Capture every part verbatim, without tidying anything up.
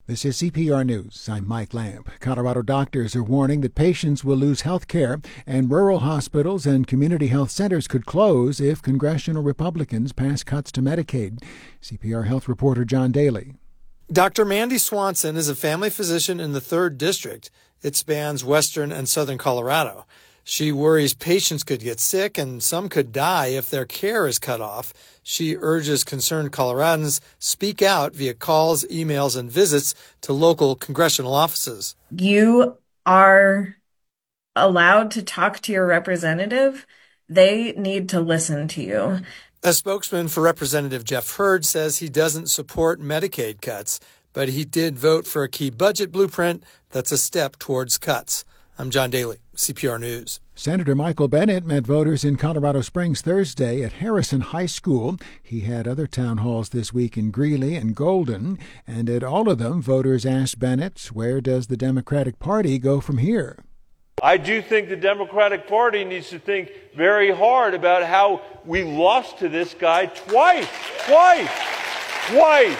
This is C P R News. I'm Mike Lamb. Colorado doctors are warning that patients will lose health care and rural hospitals and community health centers could close if congressional Republicans pass cuts to Medicaid. C P R Health reporter John Daly. Doctor Mandy Swanson is a family physician in the third District. It spans western and southern Colorado. She worries patients could get sick and some could die if their care is cut off. She urges concerned Coloradans speak out via calls, emails, and visits to local congressional offices. You are allowed to talk to your representative. They need to listen to you. A spokesman for Representative Jeff Hurd says he doesn't support Medicaid cuts, but he did vote for a key budget blueprint that's a step towards cuts. I'm John Daly, C P R News. Senator Michael Bennet met voters in Colorado Springs Thursday at Harrison High School. He had other town halls this week in Greeley and Golden, and at all of them, voters asked Bennet, where does the Democratic Party go from here? I do think the Democratic Party needs to think very hard about how we lost to this guy twice, twice, twice.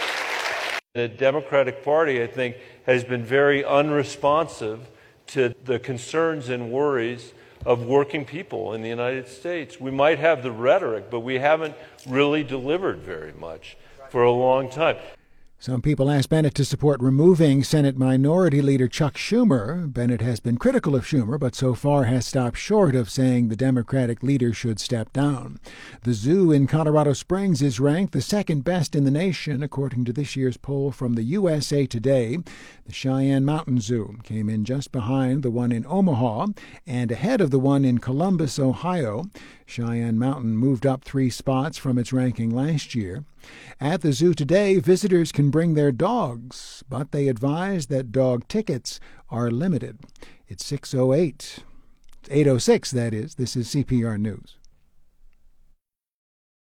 The Democratic Party, I think, has been very unresponsive to the concerns and worries of working people in the United States. We might have the rhetoric, but we haven't really delivered very much for a long time. Some people asked Bennet to support removing Senate Minority Leader Chuck Schumer. Bennet has been critical of Schumer, but so far has stopped short of saying the Democratic leader should step down. The zoo in Colorado Springs is ranked the second best in the nation, according to this year's poll from the U S A Today. The Cheyenne Mountain Zoo came in just behind the one in Omaha and ahead of the one in Columbus, Ohio. Cheyenne Mountain moved up three spots from its ranking last year. At the zoo today, visitors can bring their dogs, but they advise that dog tickets are limited. It's six oh eight, eight oh six, that is. This is C P R News.